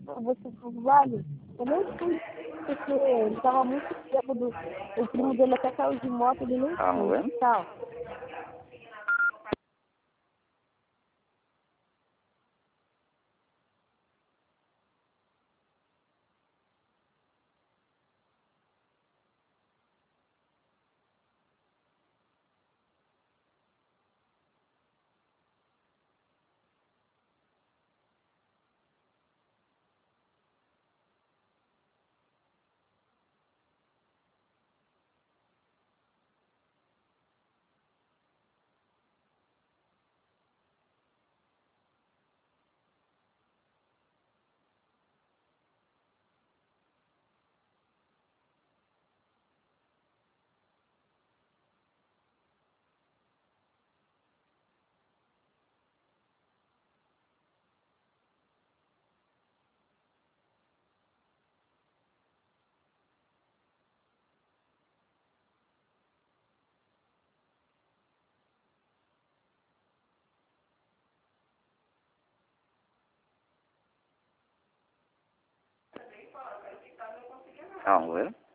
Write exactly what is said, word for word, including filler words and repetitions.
você vale. Eu nem fui, porque ele tava muito bêbado. O primo dele até caiu de moto, ele nem Ah, foi. é? Tchau. Ah, é?